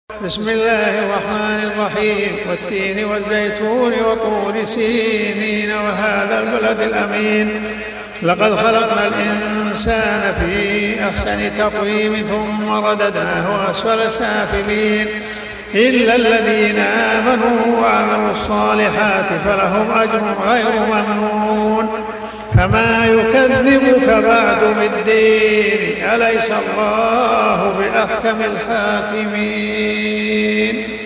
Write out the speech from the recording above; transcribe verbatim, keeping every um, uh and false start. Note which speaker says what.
Speaker 1: بسم الله الرحمن الرحيم. والتين والزيتون وطور سينين وهذا البلد الأمين لقد خلقنا الإنسان في أحسن تقويم ثم رددناه أسفل سافلين إلا الذين آمنوا وعملوا الصالحات فلهم أجر غير ممنون. فما يكذبك بعد بالدين أليس الله بأحكم الحاكمين.